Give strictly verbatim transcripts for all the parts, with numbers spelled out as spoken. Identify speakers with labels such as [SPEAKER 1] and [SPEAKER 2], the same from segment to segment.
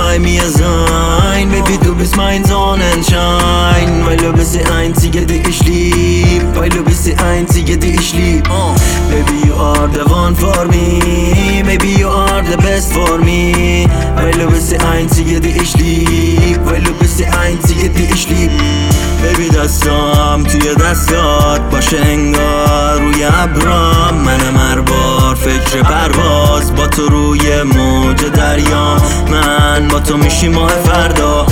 [SPEAKER 1] bei mir sein. Baby, du bist mein Sonnenschein, weil du bist die Einzige, die ich lieb. Weil du bist die Einzige, die ich lieb. uh. Baby, you are the one for me. Baby, you are the best for me. Weil du bist die Einzige, die ich lieb. Weil du bist die Einzige, die ich lieb. Baby دستام توی دستات باشه انگار روی ابرام. منم هر بار فکر پرواز با تو روی موج دریا. من با تو میشیم ماه فردا،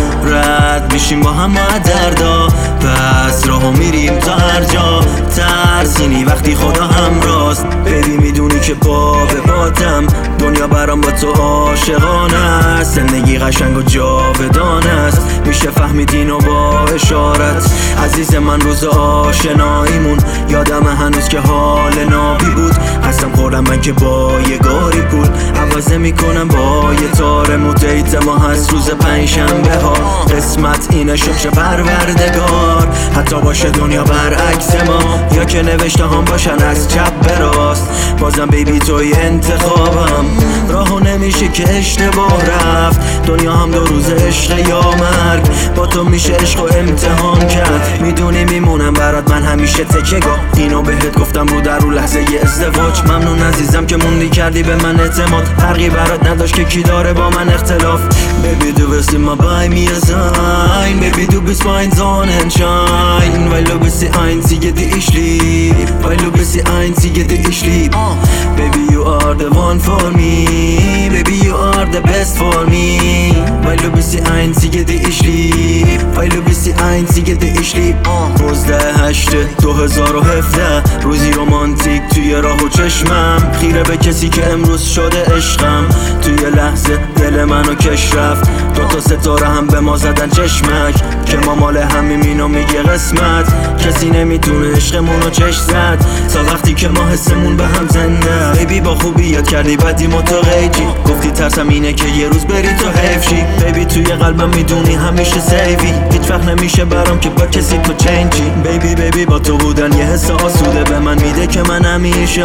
[SPEAKER 1] رد میشیم با هم ماه دردا. پس راهو میریم تا هر جا، ترسینی وقتی خدا همراست. بیبی میدونی که پا به پاتم، دنیا برام با تو عاشقانه است. زندگی قشنگ و جاودانه است، میشه فهمید اینو با اشارت. عزیز من روز آشناییمون یادم هنوز که حال نابی بود. هستم خوردم من که با یه گاری پول عوضه میکنم با یه تار موتیت. ما هست روز پنجشنبه ها، قسمت اینه شکر پروردگار. حتی باشه دنیا برعکس ما، یا که نوشته هم باشن از چپ به راست. بازم بیبی توی انتخابم، راهو نمیشه که اشتباه رفت. دنیا هم دو روز عشق یا مرگ، با تو میشه عشق و امتحان کرد. میدونی میمونم برات من همیشه تکیه‌گاه. اینو بهت گفتم رو در رو لحظه ی ازدواج. ممنون عزیزم که موندی کردی به من اعتماد. فرقی برات نداشت که کی داره با من اختلاف. Baby du wirst immer bei mir sein. Baby du bist mein Sonnenschein, weil du bist die Einzige, die ich lieb. Weil du bist die Einzige, die ich lieb. Baby you are the one for me. Baby you are the best for me. Weil du bist die Einzige, die ich lieb. Weil du bist die Einzige, die ich lieb. نوزده هشت دو هزار و هفده روزی رومانتیک توی راه و چشمم. خیره به کسی که امروز شده عشقم. توی لحظه دل منو کش رفت، دو تا ستاره هم به ما زدن چشمک. که ما مال همیم اینو میگه قسمت. کسی نمیتونه عشقمونو چش زد تا وقتی که ما حسمون به هم زنده. بیبی با خوبی یاد کردی بدی متقیجی، گفتی ترسم اینه که یه روز بری تو حیف شی. بیبی توی قلبم میدونی همیشه سیفی، هیچ وقت نمیشه برام که با کسی تو چنجی. بیبی بیبی با تو بودن یه حس آسوده به من میده که من همیشه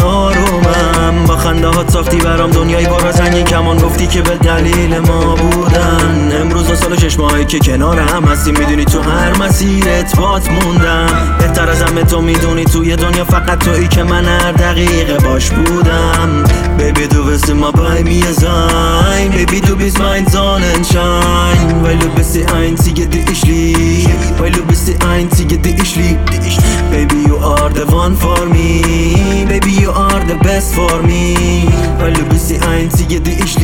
[SPEAKER 1] آرومم. با خنده هات ساختی برام دنیای بارا زنگی کمان. گفتی که به دلیل ما بودن. امروز و سال شش ماهی که کنار هم هستی، میدونی تو هر مسیرت بات موندم. بهتر از همه تو میدونی توی دنیا فقط تویی که من هر دقیقه باش بودم. Baby du wirst immer bei mir sein. Baby du bist mein Sonnenschein, weil du bist die Einzige, die ich lieb. Weil du bist die Einzige, die ich lieb. Baby you are the one for me. Baby you are the best for me. Weil du bist die Einzige, die ich lieb.